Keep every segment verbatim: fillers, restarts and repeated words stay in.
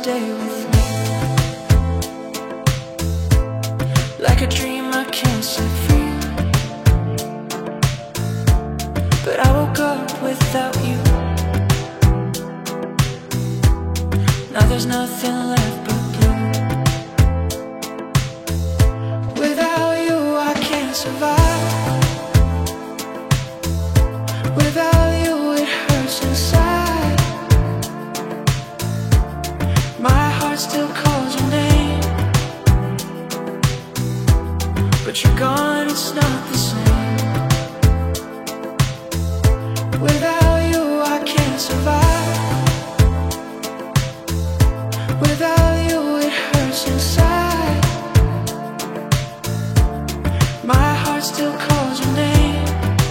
stay with me. Like a dream I can't set free, but I woke up without you. Now there's nothing left but blue. Without you I can't survive. Without you it hurts inside. My heart still calls your name, but you're gone, it's not the same. Without you I can't survive. Without you it hurts inside. My heart still calls your name,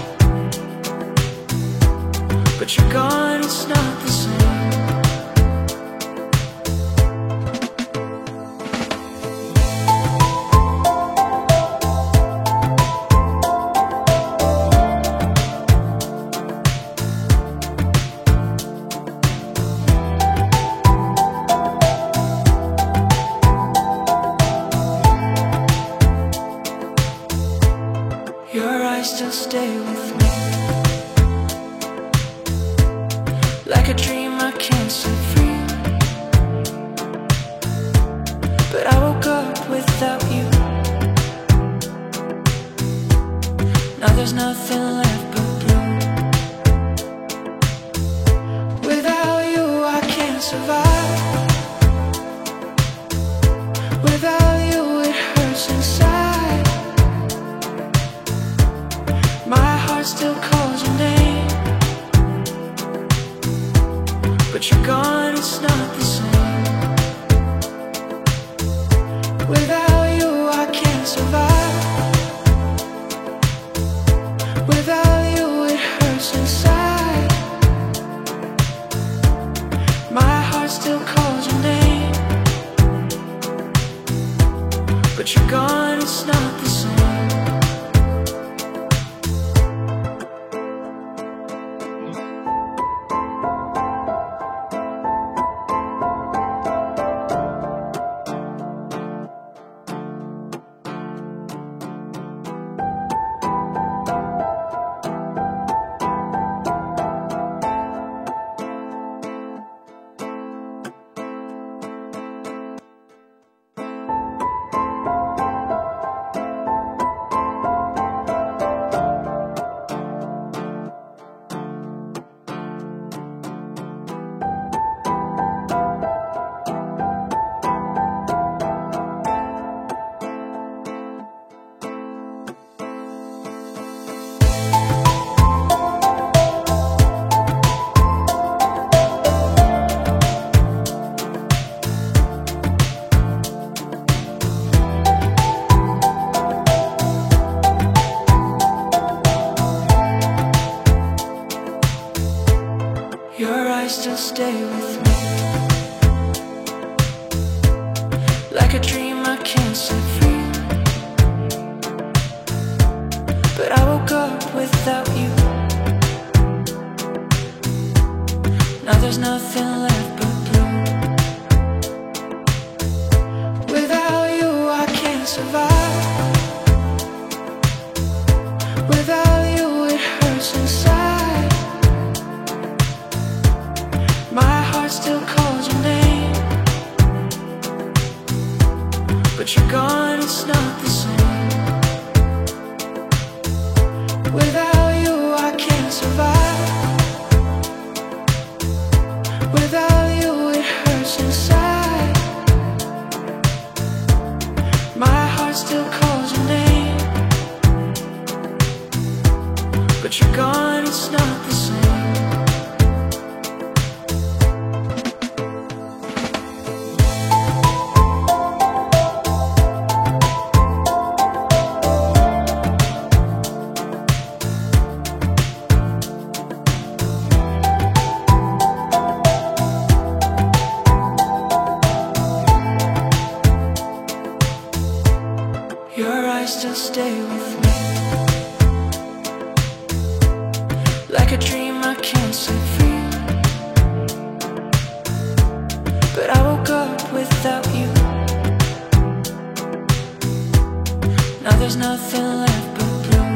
but you're gone, it's not the same. Your eyes still stay with me. Like a dream I can't set free, but I woke up without you. Now there's nothing left but blue. Without you I can't survive. Without you it hurts inside. My heart still calls your name, but you're gone, it's not the same. Without you I can't survive. Without you it hurts inside. My heart still calls your name, but you're gone, it's not the same. Your eyes still stay with me. Like a dream I can't set free, but I woke up without you. Now there's nothing left but blue. Without you I can't survive. Without you it hurts inside. My heart still calls your name, but you're gone, it's not the same. Without you I can't survive. Without you it hurts inside. My heart still calls your name, but you're gone, it's not the same. Your eyes still stay with me. Like a dream I can't set free, but I woke up Now there's nothing left but blue.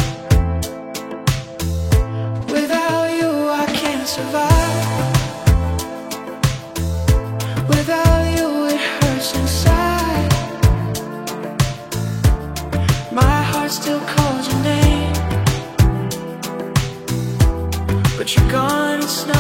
Without you I can't survive. Without you it hurts inside. My heart still calls your name, but you're gone, it's not